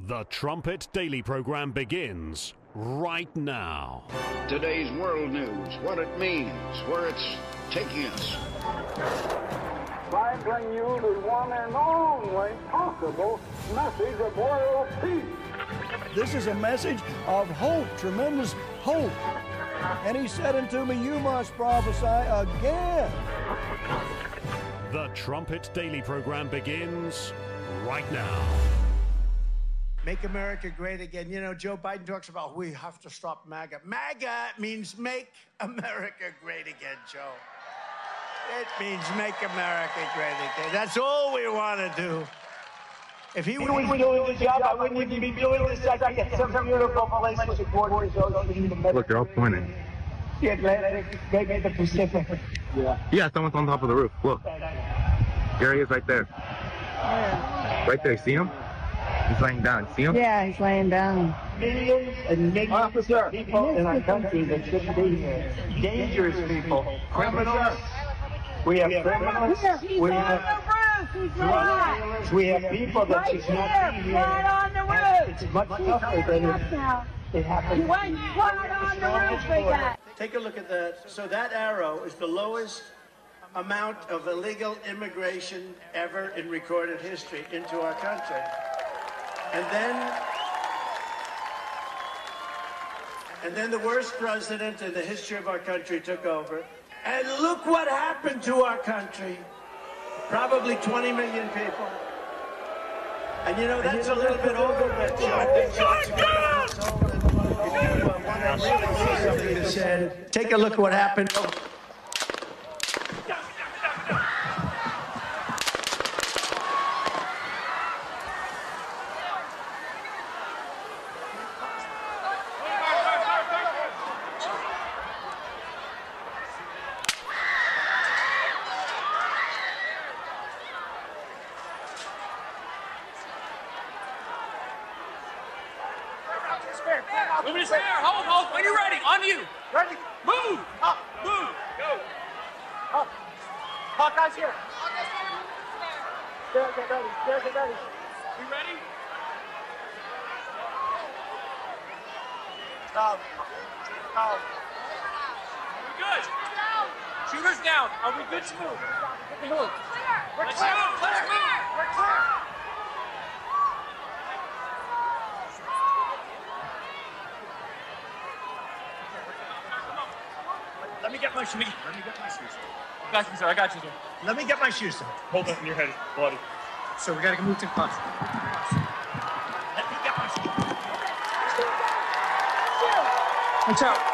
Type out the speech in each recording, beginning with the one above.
The Trumpet Daily program begins right now. Today's world news, what it means, where it's taking us. I bring you the one and only possible message of world peace. This is a message of hope, tremendous hope. And he said unto me, you must prophesy again. The Trumpet Daily program begins right now. Make America great again. You know, Joe Biden talks about we have to stop MAGA. MAGA means make America great again, Joe. It means make America great again. That's all we want to do. If he was doing the job, I wouldn't even be doing this. I get some beautiful place with the borders. Look, they're all pointing. The Atlantic, maybe the Pacific. Yeah, someone's on top of the roof. Look. There he is right there. Right there, see him? He's laying down. See him? Yeah, he's laying down. Millions and millions of people in our country that shouldn't be here. Dangerous people. Criminals. We have criminals. We have drugs. We have people that should not be here. On the roof. It's much tougher than it happened. You went right on the roof we got. Take a look at that. So that arrow is the lowest amount of illegal immigration ever in recorded history into our country. And then the worst president in the history of our country took over. And look what happened to our country. Probably 20 million people. And you know, that's a little bit over, but take a look at what happened. Move his hair. Hold. When you're ready. On you. Ready. Move. Up. Move. Go. Up. Hawkeye's here. Get ready. You ready? Stop. We good. Shooters down. Are we good to move? Let's move. Let's move. We're clear. Let me get my shoes. I got you, sir. Let me get my shoes. Hold up in your head, bloody. So we gotta move to class. Let me get my shoes. Watch out.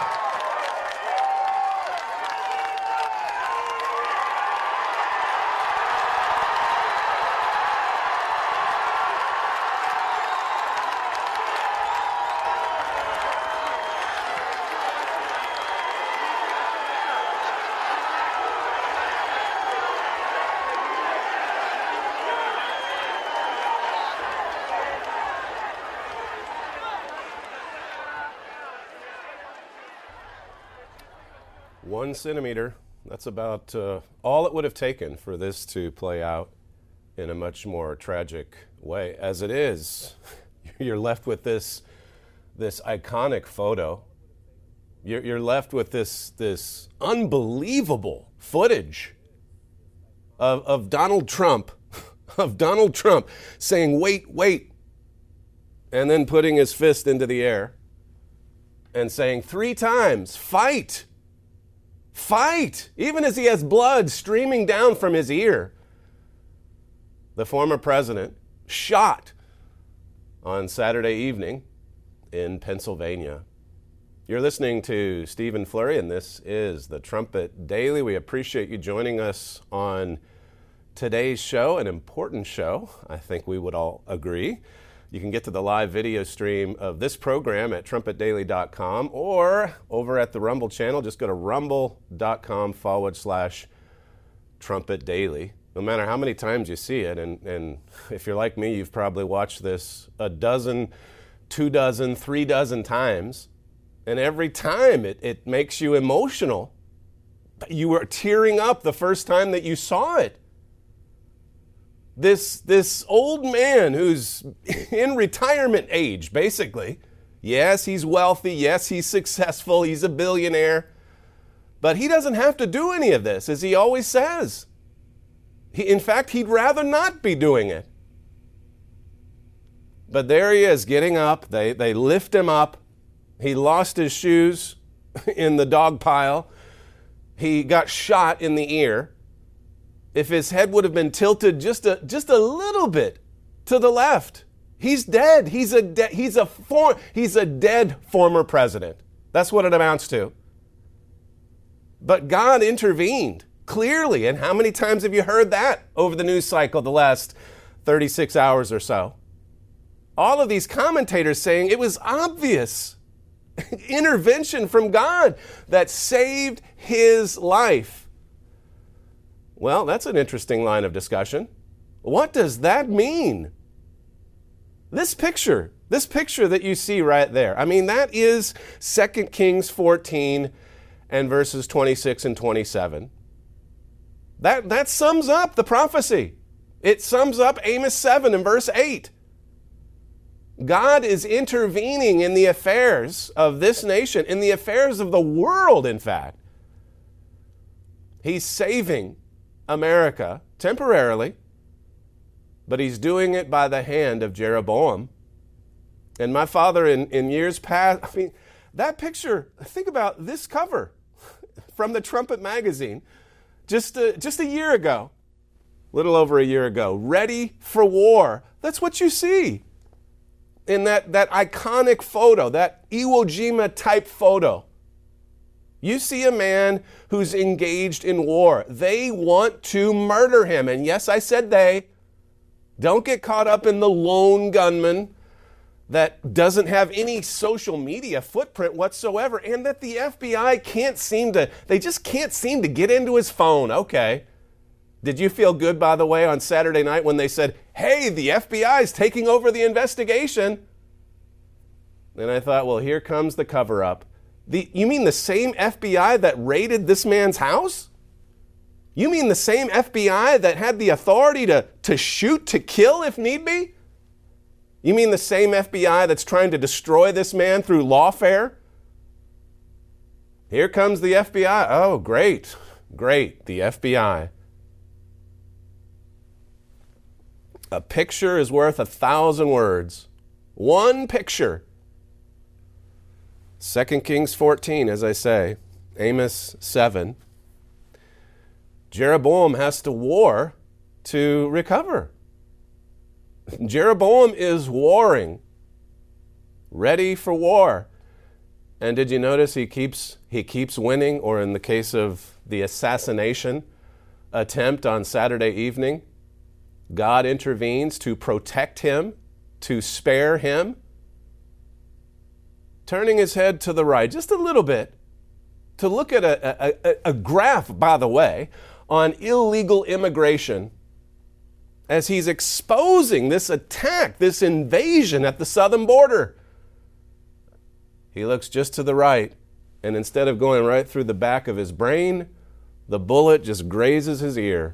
One centimeter, that's about all it would have taken for this to play out in a much more tragic way. As it is, you're left with this iconic photo. You're left with this unbelievable footage of Donald Trump, saying, wait, and then putting his fist into the air and saying 3 times, fight, even as he has blood streaming down from his ear. The former president shot on Saturday evening in Pennsylvania. You're listening to Stephen Flurry, and this is the Trumpet Daily. We appreciate you joining us on today's show, an important show, I think we would all agree. You can get to the live video stream of this program at trumpetdaily.com or over at the Rumble channel. Just go to rumble.com/trumpetdaily. No matter how many times you see it, and if you're like me, you've probably watched this a dozen, 2 dozen, 3 dozen times, and every time it makes you emotional. You were tearing up the first time that you saw it. This old man who's in retirement age, basically. Yes, he's wealthy. Yes, he's successful. He's a billionaire. But he doesn't have to do any of this, as he always says. In fact, he'd rather not be doing it. But there he is, getting up. They lift him up. He lost his shoes in the dog pile. He got shot in the ear. If his head would have been tilted just a little bit to the left, he's dead. He's a dead former president. That's what it amounts to. But God intervened clearly. And how many times have you heard that over the news cycle the last 36 hours or so? All of these commentators saying it was obvious intervention from God that saved his life. Well, that's an interesting line of discussion. What does that mean? This picture that you see right there, I mean, that is 2 Kings 14 and verses 26 and 27. That sums up the prophecy. It sums up Amos 7 and verse 8. God is intervening in the affairs of this nation, in the affairs of the world, in fact. He's saving America temporarily, but he's doing it by the hand of Jeroboam. And my father in years past, I mean, that picture, think about this cover from the Trumpet magazine just a year ago, a little over a year ago, ready for war. That's what you see in that iconic photo, that Iwo Jima type photo. You see a man who's engaged in war. They want to murder him. And yes, I said they. Don't get caught up in the lone gunman that doesn't have any social media footprint whatsoever, and that the FBI can't seem to get into his phone. Okay. Did you feel good, by the way, on Saturday night when they said, hey, the FBI is taking over the investigation? And I thought, well, here comes the cover-up. You mean the same FBI that raided this man's house? You mean the same FBI that had the authority to shoot, to kill if need be? You mean the same FBI that's trying to destroy this man through lawfare? Here comes the FBI. Oh, great, the FBI. A picture is worth 1,000 words. One picture. 2 Kings 14, as I say, Amos 7. Jeroboam has to war to recover. Jeroboam is warring, ready for war. And did you notice he keeps winning, or in the case of the assassination attempt on Saturday evening, God intervenes to protect him, to spare him, turning his head to the right just a little bit to look at a graph, by the way, on illegal immigration as he's exposing this attack, this invasion at the southern border. He looks just to the right, and instead of going right through the back of his brain, the bullet just grazes his ear.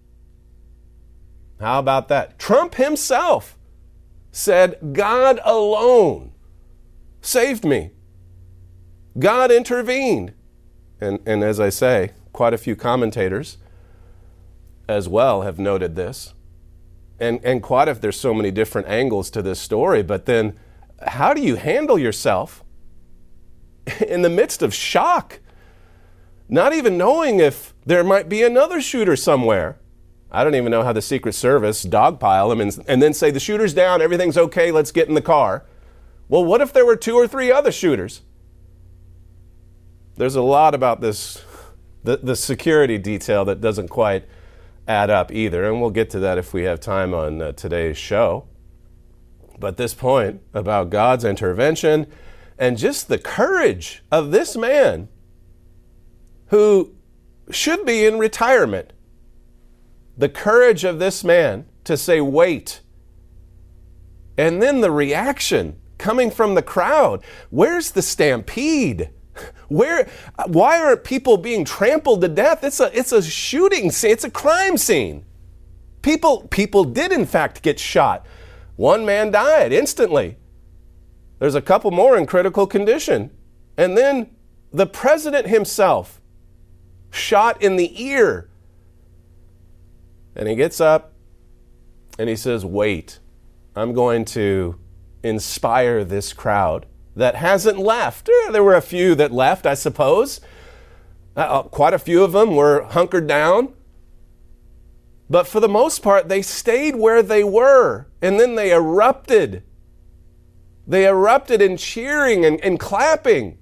How about that? Trump himself said, God alone saved me. God intervened. And as I say, quite a few commentators as well have noted this. And quite if there's so many different angles to this story, but then how do you handle yourself in the midst of shock? Not even knowing if there might be another shooter somewhere. I don't even know how the Secret Service dogpile him and then say, the shooter's down, everything's okay, let's get in the car. Well, what if there were 2 or 3 other shooters? There's a lot about this, the security detail that doesn't quite add up either, and we'll get to that if we have time on today's show. But this point about God's intervention and just the courage of this man who should be in retirement, the courage of this man to say, wait, and then the reaction coming from the crowd. Where's the stampede? Why aren't people being trampled to death? It's a shooting scene. It's a crime scene. People did, in fact, get shot. One man died instantly. There's a couple more in critical condition. And then the president himself shot in the ear. And he gets up and he says, wait, I'm going to inspire this crowd that hasn't left. There were a few that left, I suppose. Quite a few of them were hunkered down. But for the most part, they stayed where they were. And then they erupted. They erupted in cheering and clapping.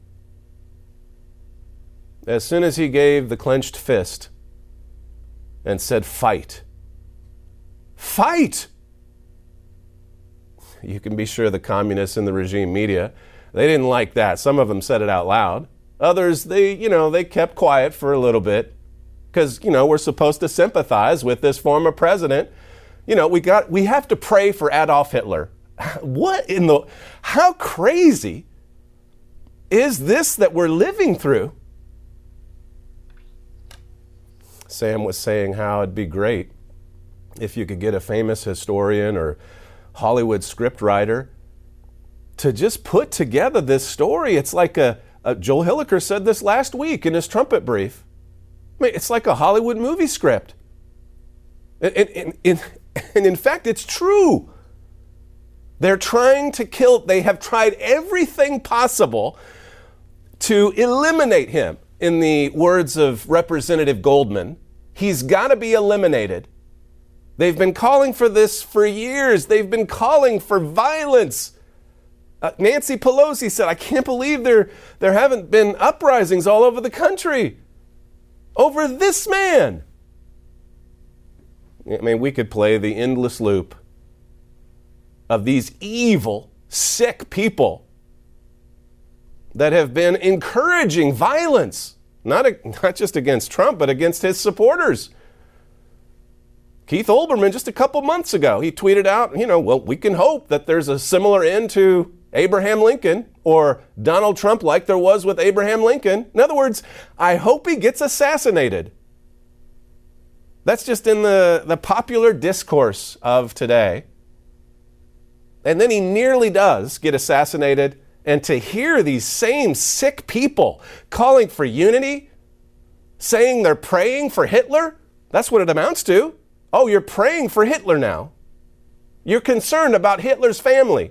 As soon as he gave the clenched fist and said, fight. Fight! You can be sure the communists in the regime media, they didn't like that. Some of them said it out loud. Others, they kept quiet for a little bit because, we're supposed to sympathize with this former president. We have to pray for Adolf Hitler. How crazy is this that we're living through? Sam was saying how it'd be great if you could get a famous historian or Hollywood scriptwriter to just put together this story. It's like Joel Hilliker said this last week in his trumpet brief. I mean, it's like a Hollywood movie script. And in fact, it's true. They're trying to kill, they have tried everything possible to eliminate him. In the words of Representative Goldman, he's got to be eliminated. They've been calling for this for years. They've been calling for violence. Nancy Pelosi said, I can't believe there haven't been uprisings all over the country over this man. I mean, we could play the endless loop of these evil, sick people that have been encouraging violence, not just against Trump, but against his supporters. Keith Olbermann, just a couple months ago, he tweeted out, we can hope that there's a similar end to Abraham Lincoln or Donald Trump like there was with Abraham Lincoln. In other words, I hope he gets assassinated. That's just in the popular discourse of today. And then he nearly does get assassinated. And to hear these same sick people calling for unity, saying they're praying for Hitler, that's what it amounts to. Oh, you're praying for Hitler now. You're concerned about Hitler's family.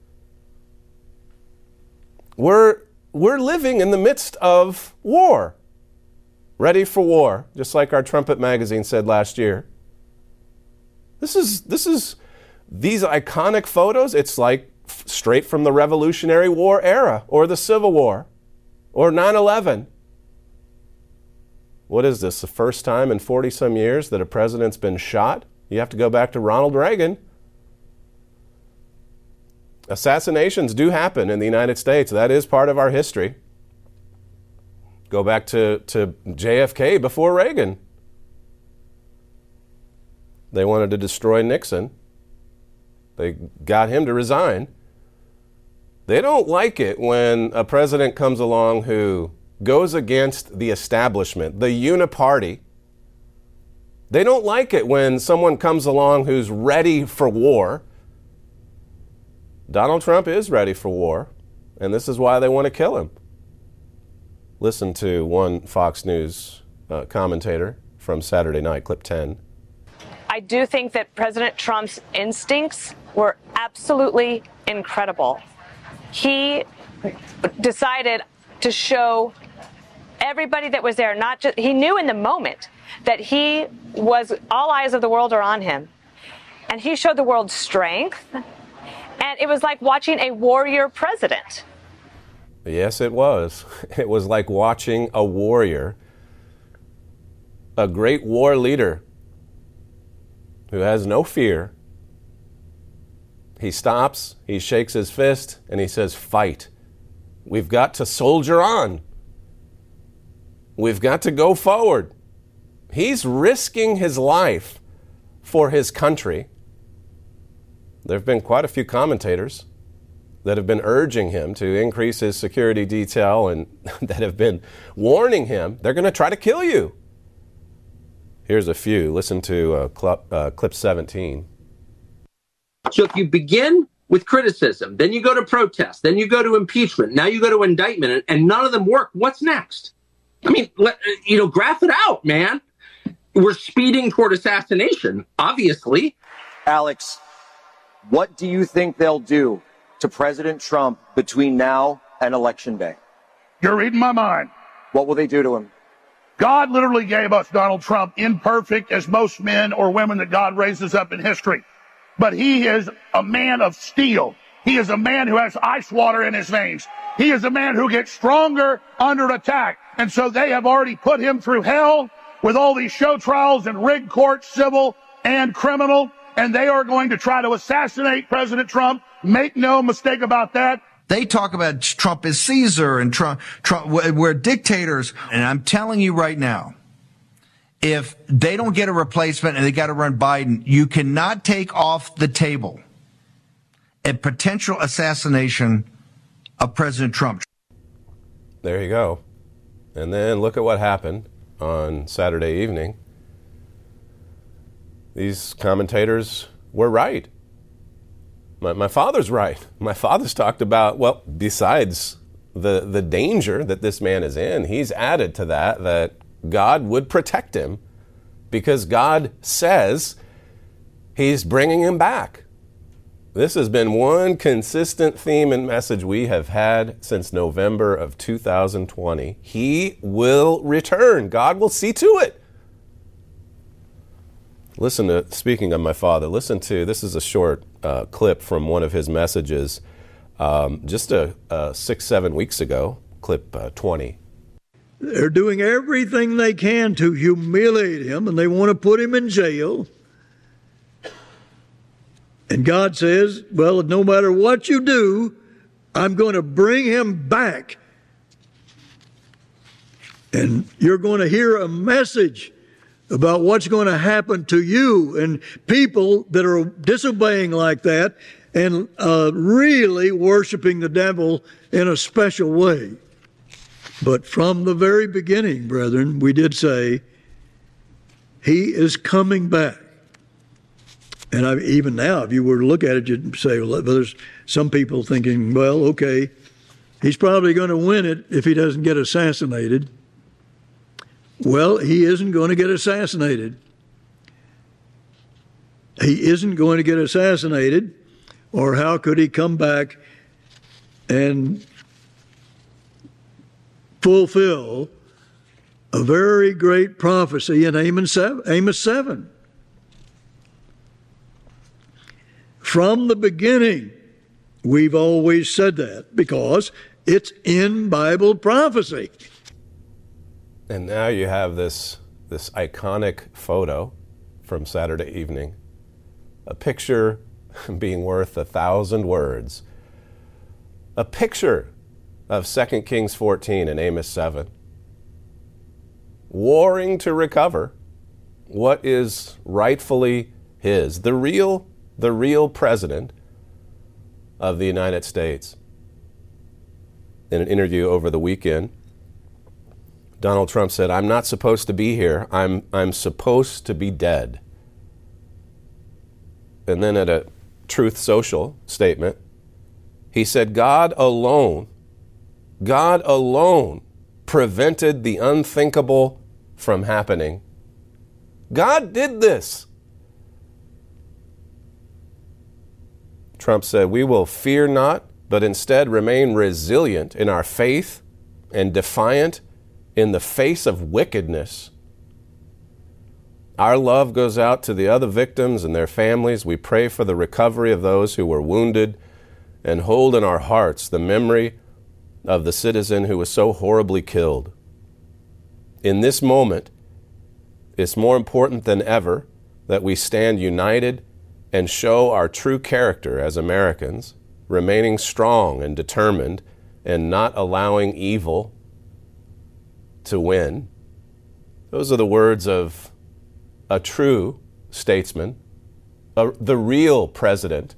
We're living in the midst of war. Ready for war, just like our Trumpet magazine said last year. These iconic photos, it's like straight from the Revolutionary War era or the Civil War or 9/11. What is this, the first time in 40-some years that a president's been shot? You have to go back to Ronald Reagan. Assassinations do happen in the United States. That is part of our history. Go back to JFK before Reagan. They wanted to destroy Nixon. They got him to resign. They don't like it when a president comes along who goes against the establishment, the uniparty. They don't like it when someone comes along who's ready for war. Donald Trump is ready for war, and this is why they want to kill him. Listen to one Fox News commentator from Saturday night, clip 10. I do think that President Trump's instincts were absolutely incredible. He decided to show everybody that was there, not just, he knew in the moment that all eyes of the world are on him. And he showed the world strength. And it was like watching a warrior president. Yes, it was. It was like watching a warrior, a great war leader who has no fear. He stops, he shakes his fist, and he says, fight. We've got to soldier on. We've got to go forward. He's risking his life for his country. There have been quite a few commentators that have been urging him to increase his security detail and that have been warning him, they're going to try to kill you. Here's a few. Listen to clip 17. So if you begin with criticism, then you go to protest, then you go to impeachment, now you go to indictment, and none of them work, what's next? I mean, graph it out, man. We're speeding toward assassination, obviously. Alex, what do you think they'll do to President Trump between now and Election Day? You're reading my mind. What will they do to him? God literally gave us Donald Trump imperfect as most men or women that God raises up in history. But he is a man of steel. He is a man who has ice water in his veins. He is a man who gets stronger under attack. And so they have already put him through hell with all these show trials and rigged courts, civil and criminal. And they are going to try to assassinate President Trump. Make no mistake about that. They talk about Trump as Caesar and Trump, we're dictators. And I'm telling you right now, if they don't get a replacement and they got to run Biden, you cannot take off the table a potential assassination of President Trump. There you go. And then look at what happened on Saturday evening. These commentators were right. My father's right. My father's talked about, well, besides the danger that this man is in, he's added to that God would protect him because God says he's bringing him back. This has been one consistent theme and message we have had since November of 2020. He will return. God will see to it. Speaking of my father, this is a short clip from one of his messages just 6-7 weeks ago, clip 20. They're doing everything they can to humiliate him, and they want to put him in jail. And God says, well, no matter what you do, I'm going to bring him back. And you're going to hear a message about what's going to happen to you and people that are disobeying like that and really worshiping the devil in a special way. But from the very beginning, brethren, we did say he is coming back. And even now, if you were to look at it, you'd say, well, there's some people thinking, well, okay, he's probably going to win it if he doesn't get assassinated. Well, he isn't going to get assassinated. He isn't going to get assassinated, or how could he come back and fulfill a very great prophecy in Amos 7. From the beginning, we've always said that because it's in Bible prophecy. And now you have this iconic photo from Saturday evening, a picture being worth 1,000 words, a picture of 2 Kings 14 and Amos 7, warring to recover what is rightfully his, the real president of the United States. In an interview over the weekend, Donald Trump said, I'm not supposed to be here. I'm supposed to be dead. And then at a Truth Social statement, he said, God alone prevented the unthinkable from happening. God did this. Trump said, we will fear not, but instead remain resilient in our faith and defiant in the face of wickedness. Our love goes out to the other victims and their families. We pray for the recovery of those who were wounded and hold in our hearts the memory of the citizen who was so horribly killed. In this moment, it's more important than ever that we stand united and show our true character as Americans, remaining strong and determined and not allowing evil to win. Those are the words of a true statesman, the real president.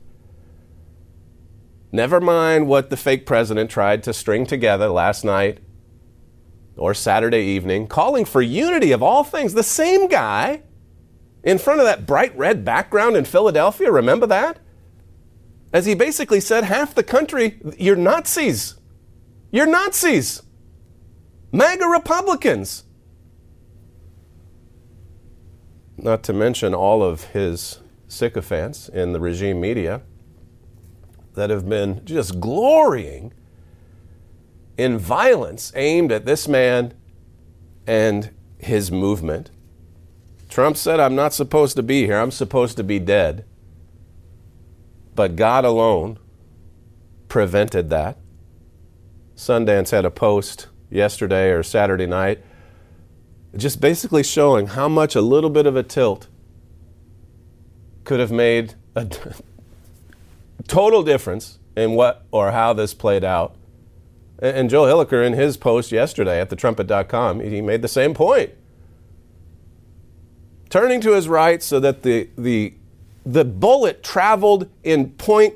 Never mind what the fake president tried to string together last night or Saturday evening, calling for unity of all things. The same guy in front of that bright red background in Philadelphia, remember that? As he basically said, half the country, you're Nazis. You're Nazis. MAGA Republicans. Not to mention all of his sycophants in the regime media that have been just glorying in violence aimed at this man and his movement. Trump said, I'm not supposed to be here. I'm supposed to be dead. But God alone prevented that. Sundance had a post yesterday or Saturday night just basically showing how much a little bit of a tilt could have made a total difference in what or how this played out. And Joel Hilliker, in his post yesterday at thetrumpet.com, he made the same point. Turning to his right so that the bullet traveled in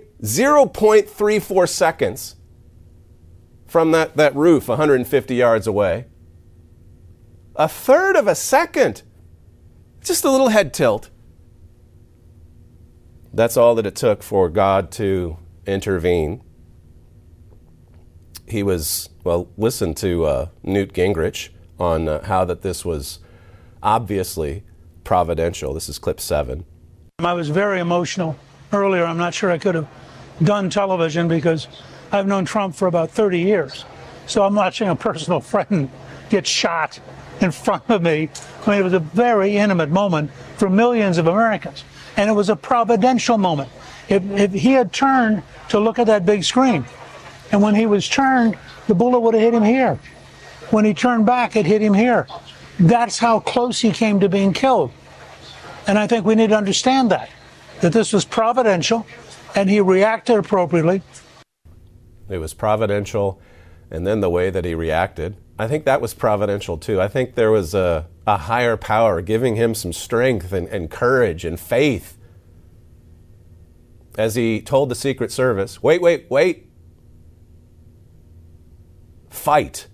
0.34 seconds from that roof 150 yards away. A third of a second. Just a little head tilt. That's all that it took for God to intervene. He was, listen to Newt Gingrich on how that this was obviously providential. This is clip 7. I was very emotional earlier. I'm not sure I could have done television because I've known Trump for about 30 years. So I'm watching a personal friend get shot in front of me. I mean, it was a very intimate moment for millions of Americans. And it was a providential moment. If he had turned to look at that big screen, and when he was turned, the bullet would have hit him here. When he turned back, it hit him here. That's how close he came to being killed. And I think we need to understand that this was providential, and he reacted appropriately. It was providential, and then the way that he reacted, I think that was providential too. I think there was a higher power giving him some strength and courage and faith as he told the Secret Service, wait. Fight.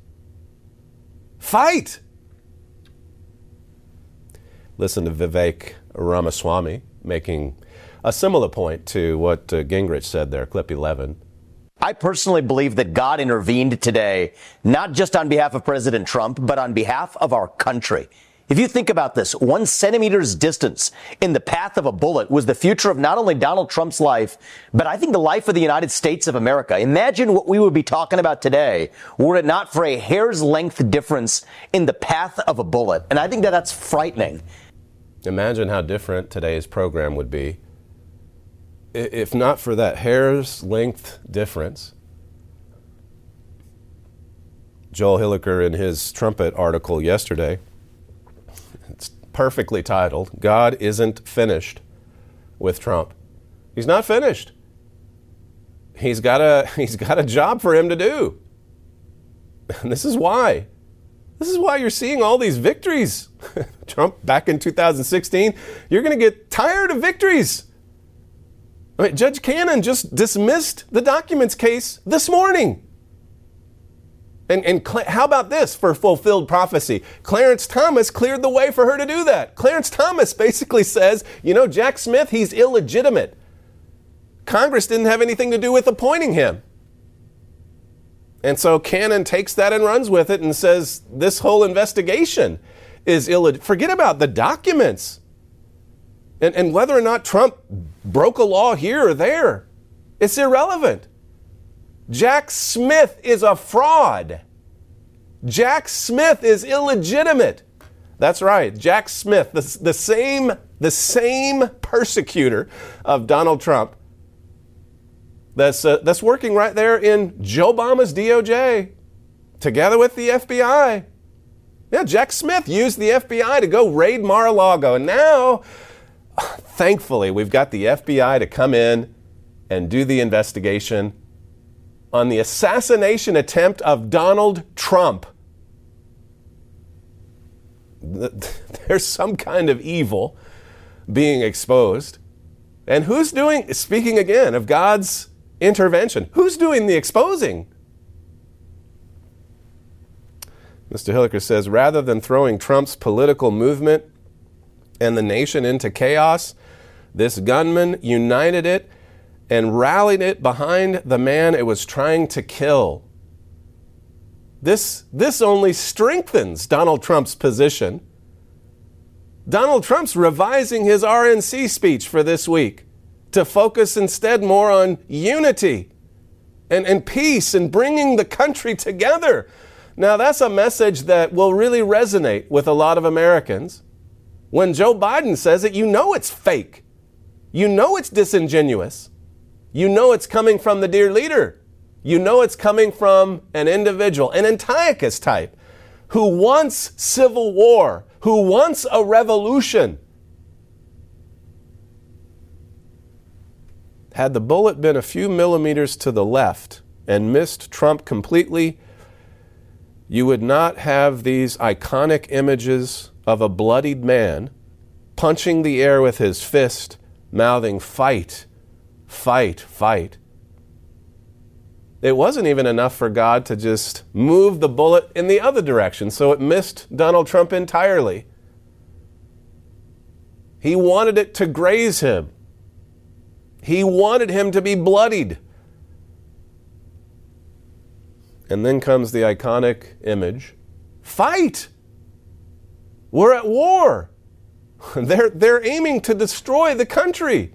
Listen to Vivek Ramaswamy making a similar point to what Gingrich said there, clip 11. I personally believe that God intervened today, not just on behalf of President Trump, but on behalf of our country. If you think about this, 1 centimeter's distance in the path of a bullet was the future of not only Donald Trump's life, but I think the life of the United States of America. Imagine what we would be talking about today were it not for a hair's length difference in the path of a bullet. And I think that that's frightening. Imagine how different today's program would be if not for that hair's length difference. Joel Hilliker, in his Trumpet article yesterday, it's perfectly titled, God Isn't Finished with Trump. He's not finished. He's got a job for him to do. And this is why. This is why you're seeing all these victories. Trump, back in 2016, you're going to get tired of victories. I mean, Judge Cannon just dismissed the documents case this morning. And how about this for fulfilled prophecy? Clarence Thomas cleared the way for her to do that. Clarence Thomas basically says, Jack Smith, he's illegitimate. Congress didn't have anything to do with appointing him. And so Cannon takes that and runs with it and says this whole investigation is illegitimate. Forget about the documents. And whether or not Trump broke a law here or there, it's irrelevant. Jack Smith is a fraud. Jack Smith is illegitimate. That's right. Jack Smith, the same persecutor of Donald Trump that's working right there in Joe Obama's DOJ together with the FBI. Yeah, Jack Smith used the FBI to go raid Mar-a-Lago. And now, thankfully, we've got the FBI to come in and do the investigation on the assassination attempt of Donald Trump. There's some kind of evil being exposed. And who's doing, speaking again of God's intervention, who's doing the exposing? Mr. Hilliker says, rather than throwing Trump's political movement and the nation into chaos, this gunman united it and rallied it behind the man it was trying to kill. This only strengthens Donald Trump's position. Donald Trump's revising his RNC speech for this week to focus instead more on unity and peace and bringing the country together. Now, that's a message that will really resonate with a lot of Americans. When Joe Biden says it, you know it's fake. You know it's disingenuous. You know it's coming from the dear leader. You know it's coming from an individual, an Antiochus type, who wants civil war, who wants a revolution. Had the bullet been a few millimeters to the left and missed Trump completely, you would not have these iconic images of a bloodied man punching the air with his fist, mouthing, "Fight, fight, fight." It wasn't even enough for God to just move the bullet in the other direction, so it missed Donald Trump entirely. He wanted it to graze him. He wanted him to be bloodied. And then comes the iconic image. Fight! We're at war. They're aiming to destroy the country.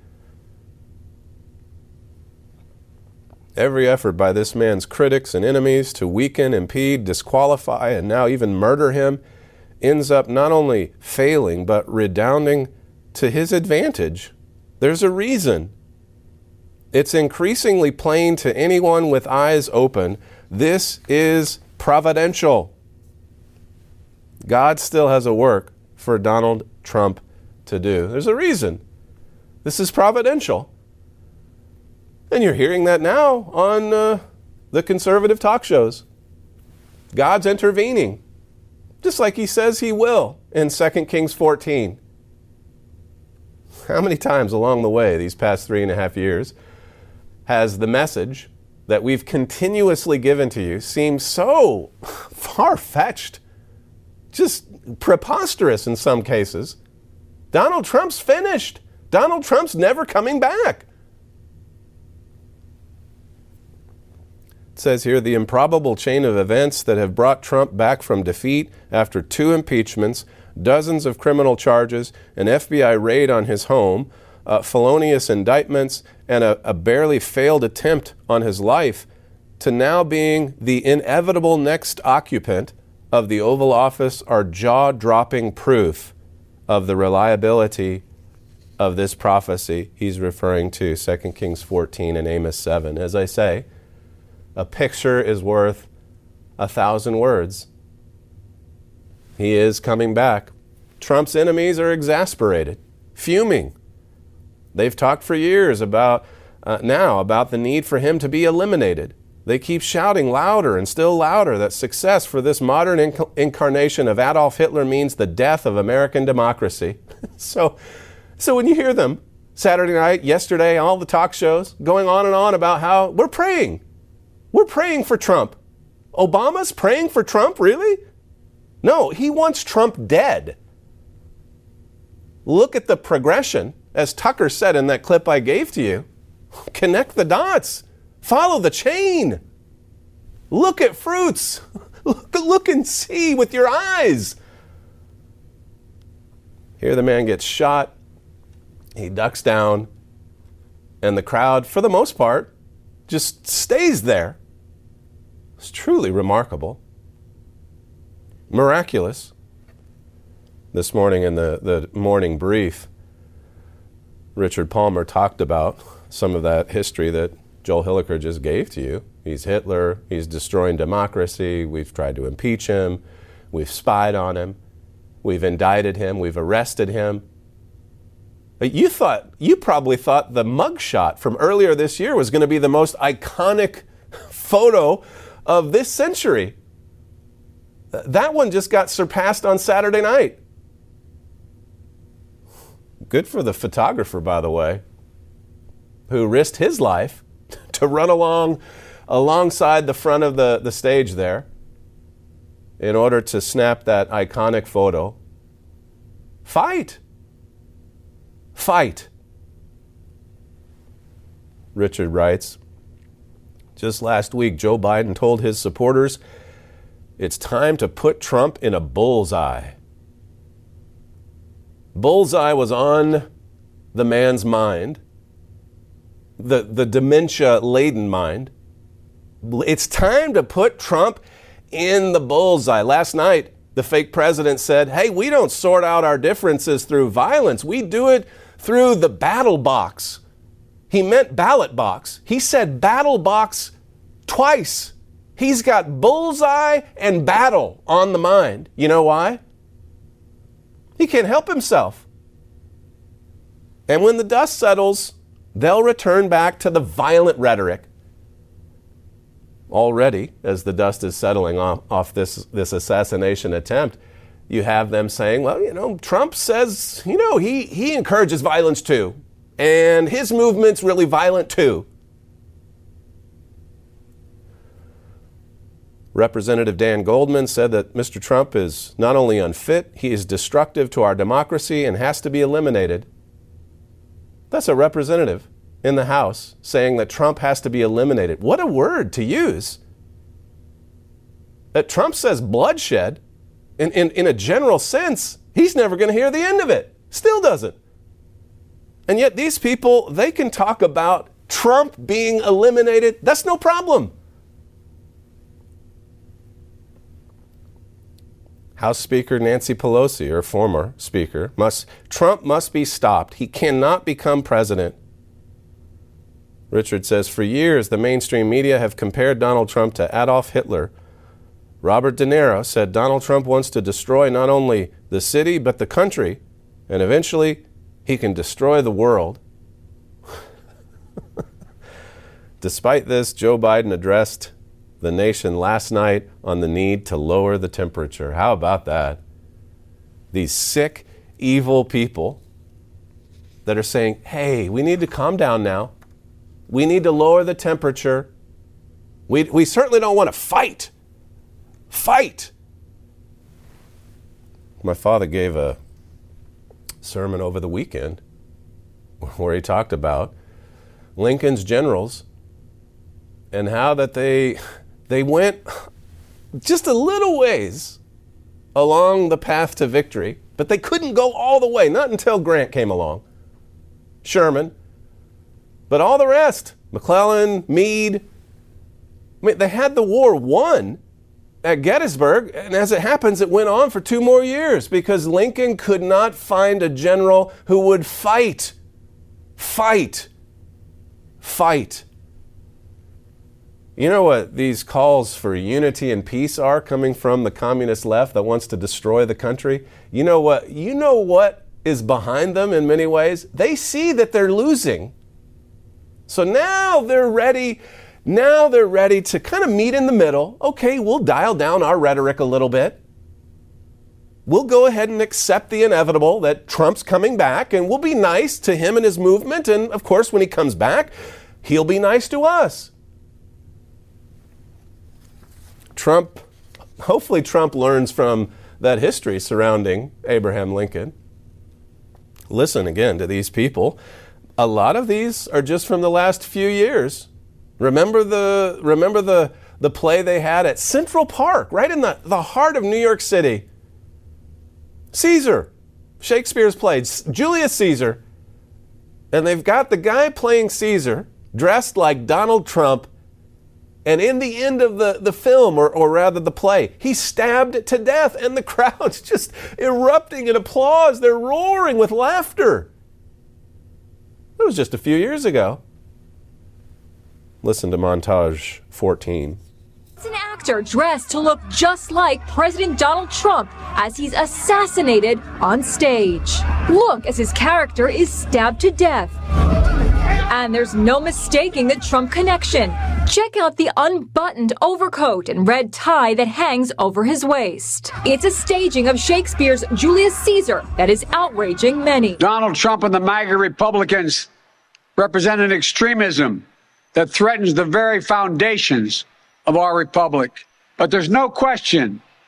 Every effort by this man's critics and enemies to weaken, impede, disqualify, and now even murder him ends up not only failing, but redounding to his advantage. There's a reason. It's increasingly plain to anyone with eyes open. This is providential. God still has a work for Donald Trump to do. There's a reason. This is providential. And you're hearing that now on the conservative talk shows. God's intervening, just like he says he will in 2 Kings 14. How many times along the way these past 3.5 years has the message that we've continuously given to you seemed so far-fetched, just preposterous in some cases? Donald Trump's finished. Donald Trump's never coming back. It says here, the improbable chain of events that have brought Trump back from defeat after 2 impeachments, dozens of criminal charges, an FBI raid on his home, felonious indictments, and a barely failed attempt on his life, to now being the inevitable next occupant of the Oval Office are jaw-dropping proof of the reliability of this prophecy he's referring to, 2 Kings 14 and Amos 7. As I say, a picture is worth 1,000 words. He is coming back. Trump's enemies are exasperated, fuming. They've talked for years about the need for him to be eliminated. They keep shouting louder and still louder that success for this modern incarnation of Adolf Hitler means the death of American democracy. So when you hear them Saturday night, yesterday, all the talk shows going on and on about how we're praying for Trump. Obama's praying for Trump, really? No, he wants Trump dead. Look at the progression, as Tucker said in that clip I gave to you. Connect the dots. Follow the chain. Look at fruits. Look and see with your eyes. Here the man gets shot. He ducks down. And the crowd, for the most part, just stays there. It's truly remarkable. Miraculous. This morning in the morning brief, Richard Palmer talked about some of that history that Joel Hilliker just gave to you. He's Hitler. He's destroying democracy. We've tried to impeach him. We've spied on him. We've indicted him. We've arrested him. You probably thought the mugshot from earlier this year was going to be the most iconic photo of this century. That one just got surpassed on Saturday night. Good for the photographer, by the way, who risked his life to run alongside the front of the stage there. in order to snap that iconic photo. Fight. Fight. Richard writes, just last week, Joe Biden told his supporters, it's time to put Trump in a bullseye. Bullseye was on the man's mind, the dementia-laden mind. It's time to put Trump in the bullseye. Last night, the fake president said, hey, we don't sort out our differences through violence. We do it through the battle box. He meant ballot box. He said battle box twice. He's got bullseye and battle on the mind. You know why? He can't help himself. And when the dust settles, they'll return back to the violent rhetoric. Already, as the dust is settling off this assassination attempt, you have them saying, well, Trump says, he encourages violence too. And his movement's really violent too. Representative Dan Goldman said that Mr. Trump is not only unfit, he is destructive to our democracy and has to be eliminated. That's a representative in the House saying that Trump has to be eliminated. What a word to use. That Trump says bloodshed, in a general sense, he's never going to hear the end of it. Still doesn't. And yet these people, they can talk about Trump being eliminated. That's no problem. House Speaker Nancy Pelosi, or former Speaker, Trump must be stopped. He cannot become president. Richard says, for years, the mainstream media have compared Donald Trump to Adolf Hitler. Robert De Niro said Donald Trump wants to destroy not only the city, but the country, and eventually he can destroy the world. Despite this, Joe Biden addressed the nation last night on the need to lower the temperature. How about that? These sick, evil people that are saying, hey, we need to calm down now. We need to lower the temperature. We certainly don't want to fight. Fight. My father gave a sermon over the weekend where he talked about Lincoln's generals and how that they went just a little ways along the path to victory, but they couldn't go all the way, not until Grant came along. Sherman. But all the rest, McClellan, Meade, they had the war won at Gettysburg, and as it happens, it went on for 2 more years because Lincoln could not find a general who would fight. Fight. Fight. You know what these calls for unity and peace are coming from the communist left that wants to destroy the country? You know what is behind them in many ways? They see that they're losing. So now they're ready to kind of meet in the middle. Okay, we'll dial down our rhetoric a little bit. We'll go ahead and accept the inevitable that Trump's coming back, and we'll be nice to him and his movement. And of course, when he comes back, he'll be nice to us. Hopefully Trump learns from that history surrounding Abraham Lincoln. Listen again to these people. A lot of these are just from the last few years. Remember the play they had at Central Park, right in the heart of New York City. Caesar, Shakespeare's play, Julius Caesar. And they've got the guy playing Caesar dressed like Donald Trump. And in the end of the film, or rather the play, he's stabbed to death, and the crowd's just erupting in applause. They're roaring with laughter. It was just a few years ago. Listen to montage 14. It's an actor dressed to look just like President Donald Trump as he's assassinated on stage. Look as his character is stabbed to death. And there's no mistaking the Trump connection. Check out the unbuttoned overcoat and red tie that hangs over his waist. It's a staging of Shakespeare's Julius Caesar that is outraging many. Donald Trump and the MAGA Republicans represent an extremism that threatens the very foundations of our republic. But there's no question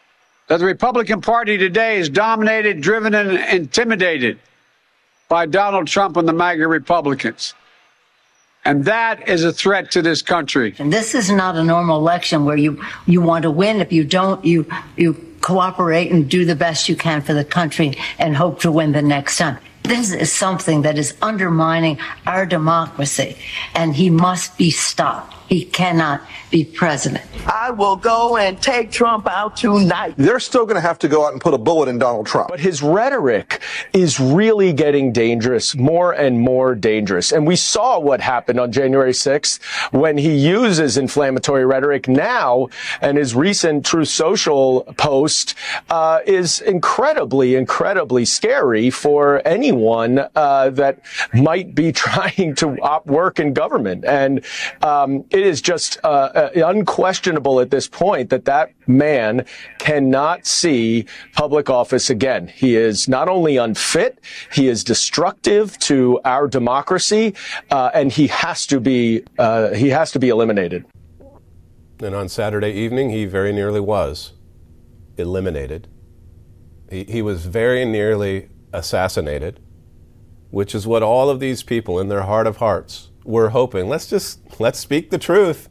that the Republican Party today is dominated, driven, and intimidated by Donald Trump and the MAGA Republicans. And that is a threat to this country. And this is not a normal election where you want to win. If you don't, you cooperate and do the best you can for the country and hope to win the next time. This is something that is undermining our democracy, and he must be stopped. He cannot be president. I will go and take Trump out tonight. They're still going to have to go out and put a bullet in Donald Trump. But his rhetoric is really getting dangerous, more and more dangerous. And we saw what happened on January 6th when he uses inflammatory rhetoric now, and his recent Truth Social post is incredibly scary for anyone that might be trying to work in government. And it is just unquestionable at this point that man cannot see public office again. He is not only unfit, he is destructive to our democracy, and he has to be eliminated. And on Saturday evening, he very nearly was eliminated. He was very nearly assassinated, which is what all of these people in their heart of hearts were hoping. Let's speak the truth.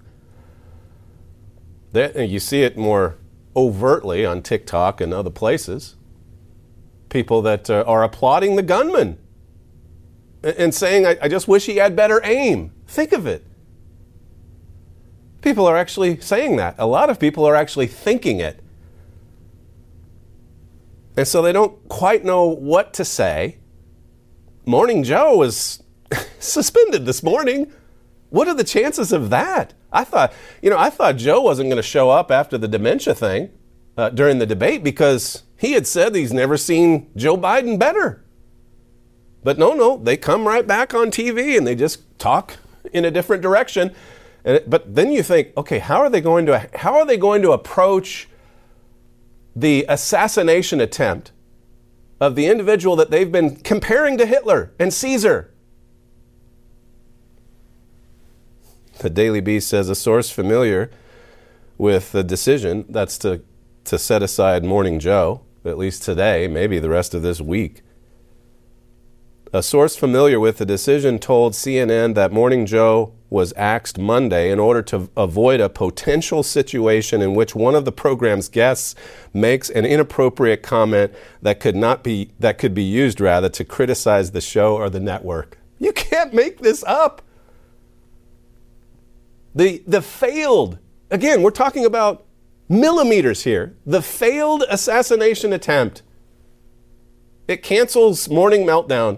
You see it more overtly on TikTok and other places. People that are applauding the gunman and saying, I just wish he had better aim. Think of it. People are actually saying that. A lot of people are actually thinking it. And so they don't quite know what to say. Morning Joe was suspended this morning. What are the chances of that? I thought Joe wasn't going to show up after the dementia thing during the debate because he had said he's never seen Joe Biden better. But no, they come right back on TV and they just talk in a different direction. But then you think, okay, how are they going to approach the assassination attempt of the individual that they've been comparing to Hitler and Caesar? The Daily Beast says a source familiar with the decision, that's to set aside Morning Joe, at least today, maybe the rest of this week. A source familiar with the decision told CNN that Morning Joe was axed Monday in order to avoid a potential situation in which one of the program's guests makes an inappropriate comment that could be used to criticize the show or the network. You can't make this up. The failed, again, we're talking about millimeters here. The failed assassination attempt. It cancels Morning Meltdown.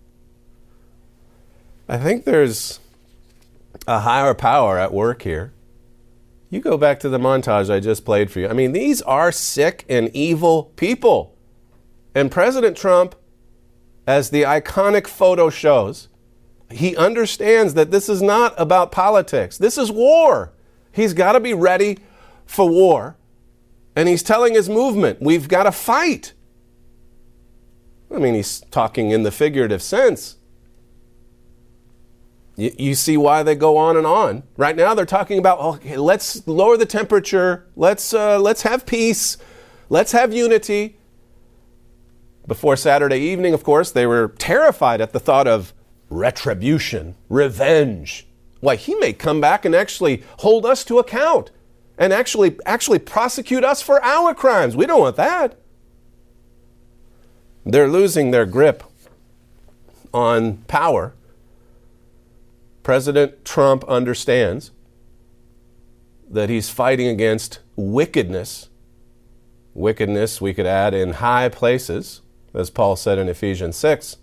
I think there's a higher power at work here. You go back to the montage I just played for you. I mean, these are sick and evil people. And President Trump, as the iconic photo shows, he understands that this is not about politics. This is war. He's got to be ready for war. And he's telling his movement, we've got to fight. I mean, he's talking in the figurative sense. You see why they go on and on. Right now they're talking about, okay, let's lower the temperature. Let's have peace. Let's have unity. Before Saturday evening, of course, they were terrified at the thought of retribution, revenge. Why, he may come back and actually hold us to account and actually prosecute us for our crimes. We don't want that. They're losing their grip on power. President Trump understands that he's fighting against wickedness. Wickedness, we could add, in high places, as Paul said in Ephesians 6.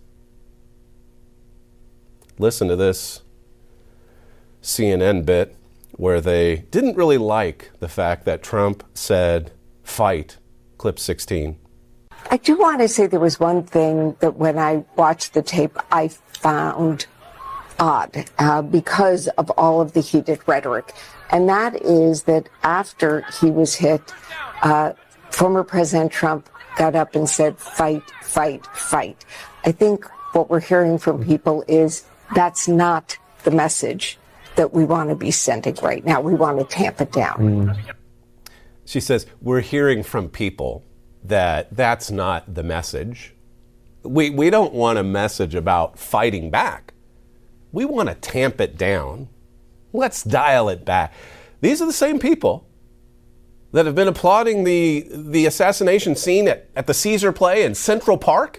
Listen to this CNN bit where they didn't really like the fact that Trump said, fight. Clip 16. I do want to say there was one thing that when I watched the tape, I found odd because of all of the heated rhetoric. And that is that after he was hit, former President Trump got up and said, fight, fight, fight. I think what we're hearing from people is that's not the message that we want to be sending right now. We want to tamp it down. She says, we're hearing from people that that's not the message. We don't want a message about fighting back. We want to tamp it down. Let's dial it back. These are the same people that have been applauding the assassination scene at the Caesar Play in Central Park.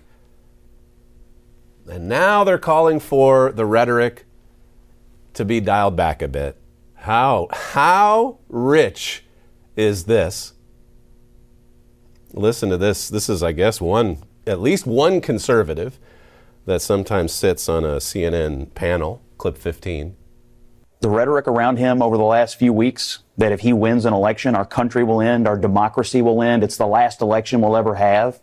And now they're calling for the rhetoric to be dialed back a bit. How rich is this? Listen to this. This is, I guess, at least one conservative that sometimes sits on a CNN panel, clip 15. The rhetoric around him over the last few weeks, that if he wins an election, our country will end, our democracy will end, it's the last election we'll ever have.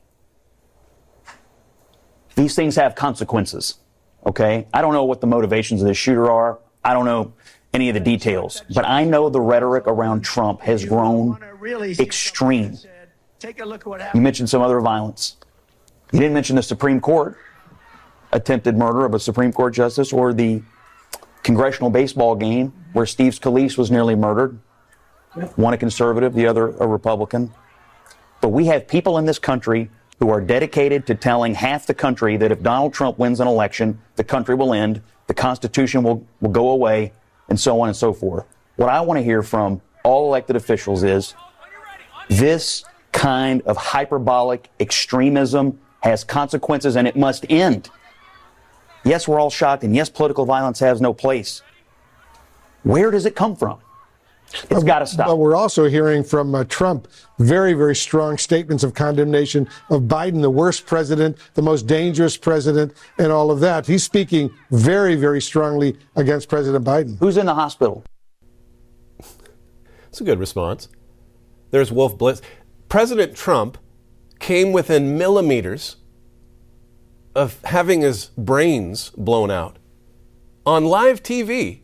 These things have consequences, okay? I don't know what the motivations of this shooter are. I don't know any of the details. But I know the rhetoric around Trump has grown extreme. Take a look at what You happened. mentioned some other violence. You didn't mention the Supreme Court, attempted murder of a Supreme Court justice, or the congressional baseball game where Steve Scalise was nearly murdered. One a conservative, the other a Republican. But we have people in this country who are dedicated to telling half the country that if Donald Trump wins an election, the country will end, the Constitution will go away, and so on and so forth. What I want to hear from all elected officials is this kind of hyperbolic extremism has consequences and it must end. Yes, we're all shocked, and yes, political violence has no place. Where does it come from? It's got to stop. But we're also hearing from Trump very, very strong statements of condemnation of Biden, the worst president, the most dangerous president, and all of that. He's speaking very, very strongly against President Biden. Who's in the hospital? It's a good response. There's Wolf Blitz. President Trump came within millimeters of having his brains blown out on live TV.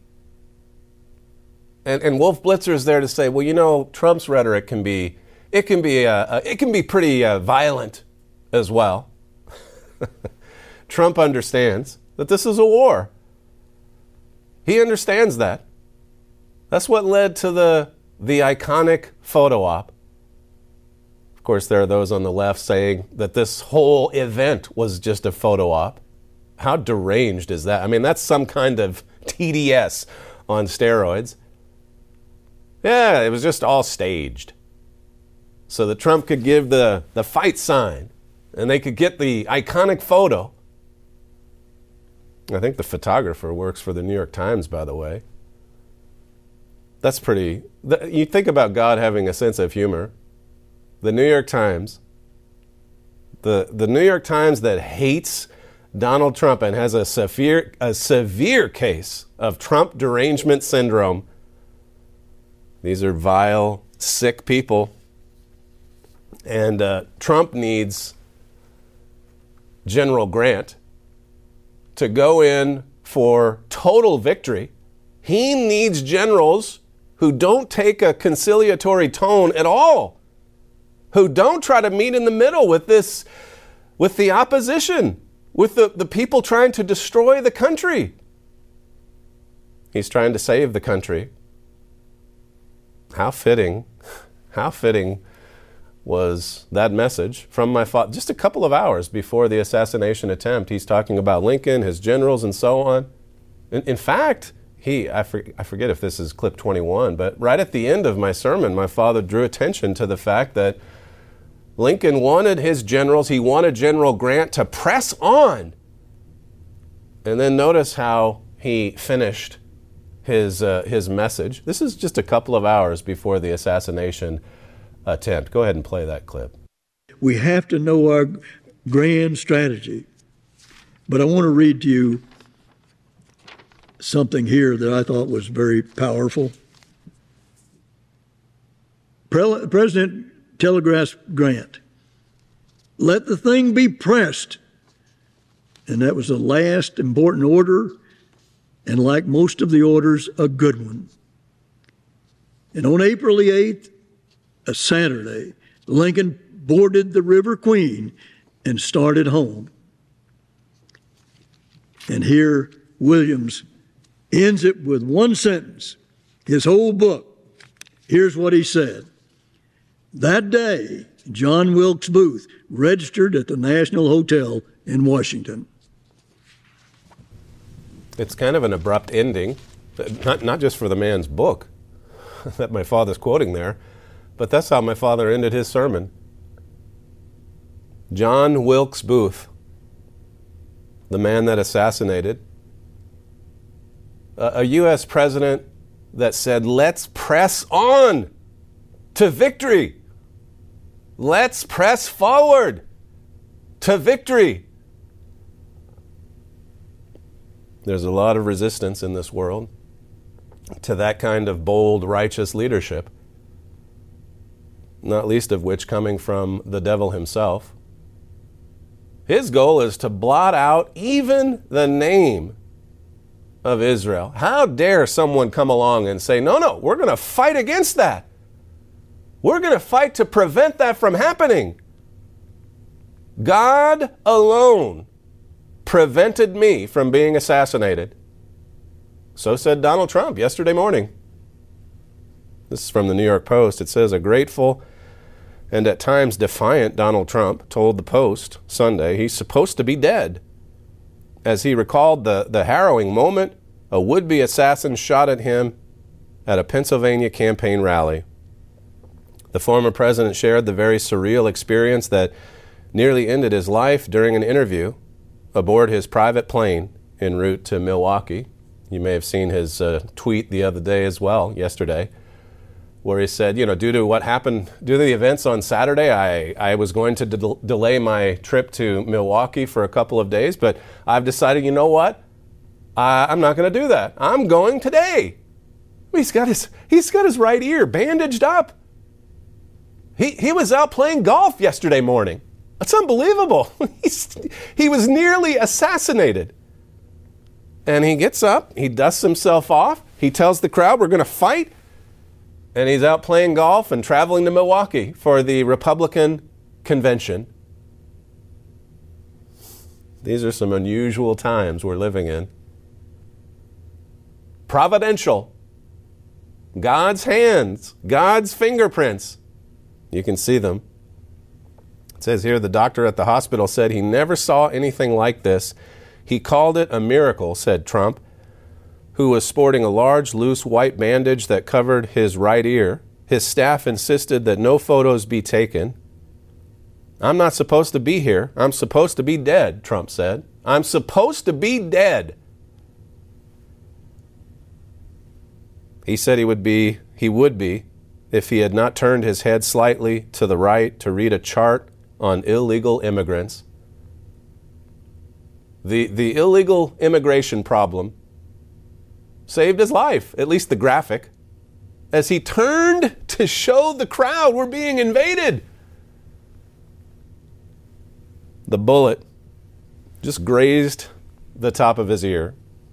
And Wolf Blitzer is there to say, well, you know, Trump's rhetoric can be pretty violent as well. Trump understands that this is a war. He understands that. That's what led to the iconic photo op. Of course, there are those on the left saying that this whole event was just a photo op. How deranged is that? I mean, that's some kind of TDS on steroids. Yeah, it was just all staged. So that Trump could give the fight sign and they could get the iconic photo. I think the photographer works for the New York Times, by the way. That's pretty... You think about God having a sense of humor. The New York Times, the New York Times that hates Donald Trump and has a severe case of Trump derangement syndrome. These are vile, sick people. And Trump needs General Grant to go in for total victory. He needs generals who don't take a conciliatory tone at all, who don't try to meet in the middle with the opposition, with the people trying to destroy the country. He's trying to save the country. How fitting was that message from my father just a couple of hours before the assassination attempt. He's talking about Lincoln, his generals, and so on. In fact, I forget if this is clip 21, but right at the end of my sermon, my father drew attention to the fact that Lincoln wanted his generals, he wanted General Grant to press on. And then notice how he finished his message. This is just a couple of hours before the assassination attempt. Go ahead and play that clip. We have to know our grand strategy. But I want to read to you something here that I thought was very powerful. President telegraphs Grant, let the thing be pressed. And that was the last important order, and like most of the orders, a good one. And on April the 8th, a Saturday, Lincoln boarded the River Queen and started home. And here Williams ends it with one sentence, his whole book. Here's what he said. That day, John Wilkes Booth registered at the National Hotel in Washington. It's kind of an abrupt ending, not just for the man's book that my father's quoting there, but that's how my father ended his sermon. John Wilkes Booth, the man that assassinated a U.S. president that said, let's press on to victory. Let's press forward to victory. There's a lot of resistance in this world to that kind of bold, righteous leadership, not least of which coming from the devil himself. His goal is to blot out even the name of Israel. How dare someone come along and say, no, we're going to fight against that. We're going to fight to prevent that from happening. God alone prevented me from being assassinated. So said Donald Trump yesterday morning. This is from the New York Post. It says, a grateful and at times defiant Donald Trump told the Post Sunday he's supposed to be dead, as he recalled the harrowing moment a would-be assassin shot at him at a Pennsylvania campaign rally. The former president shared the very surreal experience that nearly ended his life during an interview aboard his private plane en route to Milwaukee. You may have seen his tweet the other day as well, yesterday, where he said, due to what happened, due to the events on Saturday, I was going to delay my trip to Milwaukee for a couple of days, but I've decided, you know what? I'm not going to do that. I'm going today. He's got his right ear bandaged up. He was out playing golf yesterday morning. That's unbelievable. He was nearly assassinated. And he gets up, he dusts himself off, he tells the crowd, we're going to fight. And he's out playing golf and traveling to Milwaukee for the Republican convention. These are some unusual times we're living in. Providential. God's hands, God's fingerprints. You can see them. It says here, the doctor at the hospital said he never saw anything like this. He called it a miracle, said Trump, who was sporting a large, loose white bandage that covered his right ear. His staff insisted that no photos be taken. I'm not supposed to be here. I'm supposed to be dead, Trump said. I'm supposed to be dead. He said he would be if he had not turned his head slightly to the right to read a chart on illegal immigrants. The illegal immigration problem saved his life, at least the graphic, as he turned to show the crowd we're being invaded. The bullet just grazed the top of his ear.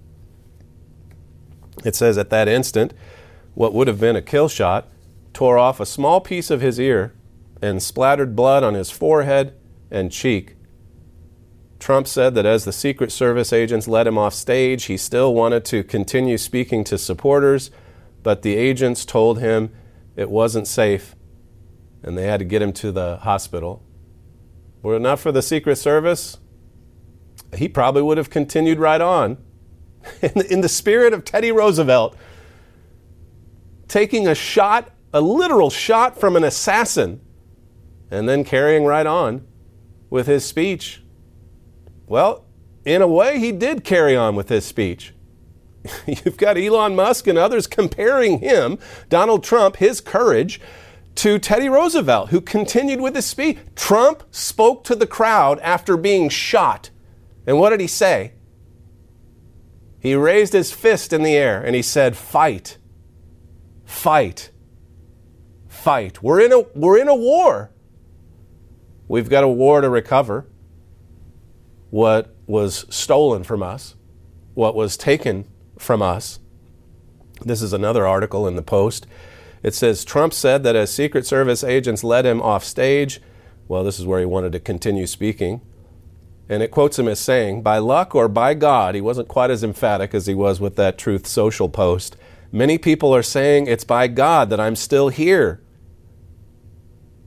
It says at that instant, what would have been a kill shot tore off a small piece of his ear and splattered blood on his forehead and cheek. Trump said that as the Secret Service agents led him off stage, he still wanted to continue speaking to supporters, but the agents told him it wasn't safe and they had to get him to the hospital. Were it not for the Secret Service, he probably would have continued right on. In the spirit of Teddy Roosevelt, taking a literal shot from an assassin, and then carrying right on with his speech. Well, in a way, he did carry on with his speech. You've got Elon Musk and others comparing him, Donald Trump, his courage, to Teddy Roosevelt, who continued with his speech. Trump spoke to the crowd after being shot. And what did he say? He raised his fist in the air and he said, fight, fight, fight. We're in a war. We've got a war to recover what was stolen from us, what was taken from us. This is another article in the Post. It says, Trump said that as Secret Service agents led him off stage, well, this is where he wanted to continue speaking, and it quotes him as saying, by luck or by God, he wasn't quite as emphatic as he was with that Truth Social post. Many people are saying it's by God that I'm still here.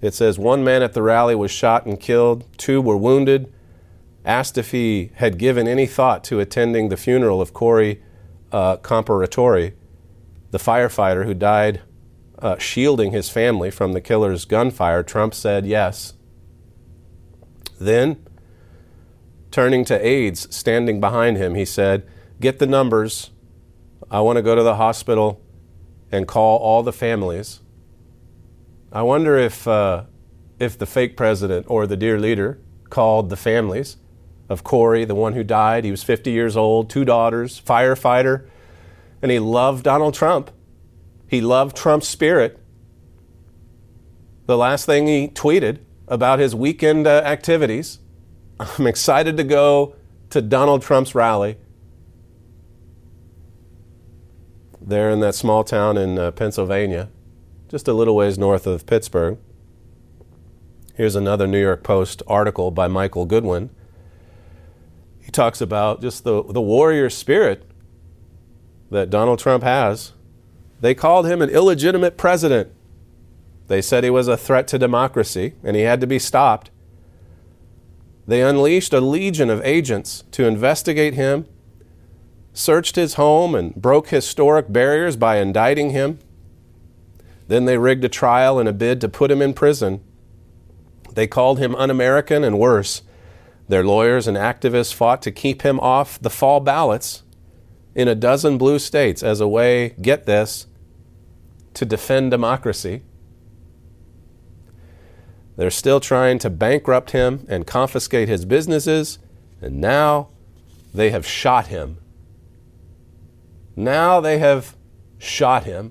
It says 1 man at the rally was shot and killed, 2 were wounded. Asked if he had given any thought to attending the funeral of Corey Comparatori, the firefighter who died shielding his family from the killer's gunfire, Trump said yes. Then, turning to aides standing behind him, he said, "Get the numbers. I want to go to the hospital and call all the families." I wonder if the fake president or the dear leader called the families of Corey, the one who died. He was 50 years old, 2 daughters, firefighter, and he loved Donald Trump. He loved Trump's spirit. The last thing he tweeted about his weekend activities, "I'm excited to go to Donald Trump's rally." There in that small town in Pennsylvania, just a little ways north of Pittsburgh. Here's another New York Post article by Michael Goodwin. He talks about just the warrior spirit that Donald Trump has. They called him an illegitimate president. They said he was a threat to democracy and he had to be stopped. They unleashed a legion of agents to investigate him, searched his home and broke historic barriers by indicting him. Then they rigged a trial in a bid to put him in prison. They called him un-American and worse. Their lawyers and activists fought to keep him off the fall ballots in a dozen blue states as a way, get this, to defend democracy. They're still trying to bankrupt him and confiscate his businesses, and now they have shot him. Now they have shot him.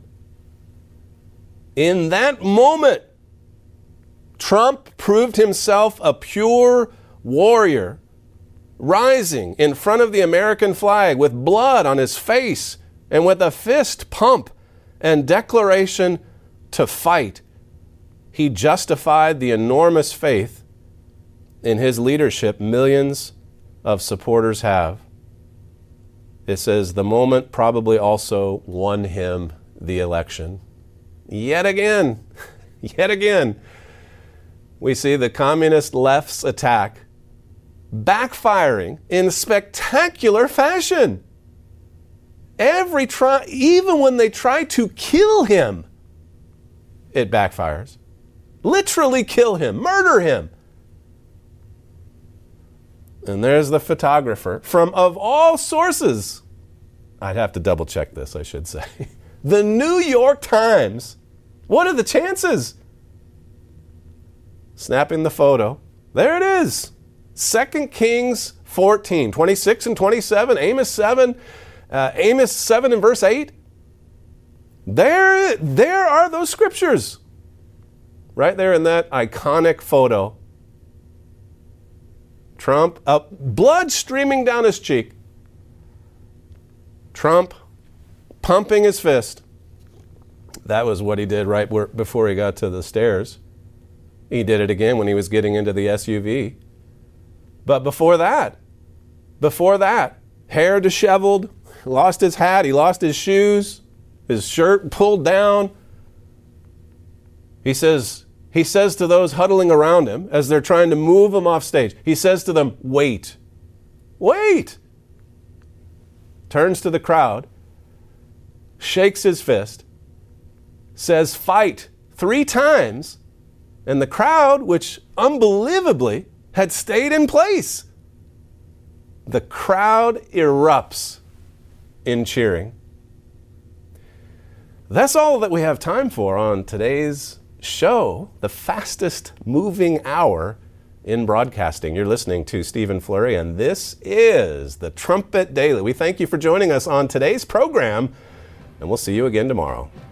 In that moment, Trump proved himself a pure warrior, rising in front of the American flag with blood on his face and with a fist pump and declaration to fight. He justified the enormous faith in his leadership millions of supporters have. It says the moment probably also won him the election. Yet again, we see the communist left's attack backfiring in spectacular fashion. Even when they try to kill him, it backfires. Literally kill him, murder him. And there's the photographer from, of all sources, I'd have to double check this, I should say, the New York Times. What are the chances? Snapping the photo. There it is. 2 Kings 14, 26 and 27, Amos 7 and verse 8. There are those scriptures. Right there in that iconic photo. Trump, blood streaming down his cheek. Trump pumping his fist. That was what he did right before he got to the stairs. He did it again when he was getting into the SUV. But before that, hair disheveled, lost his hat, he lost his shoes, his shirt pulled down. He says to those huddling around him as they're trying to move him off stage, he says to them, wait. Turns to the crowd, shakes his fist, says fight 3 times, and the crowd, which unbelievably had stayed in place, the crowd erupts in cheering. That's all that we have time for on today's show, the fastest moving hour in broadcasting. You're listening to Stephen Flurry, and this is the Trumpet Daily. We thank you for joining us on today's program, and we'll see you again tomorrow.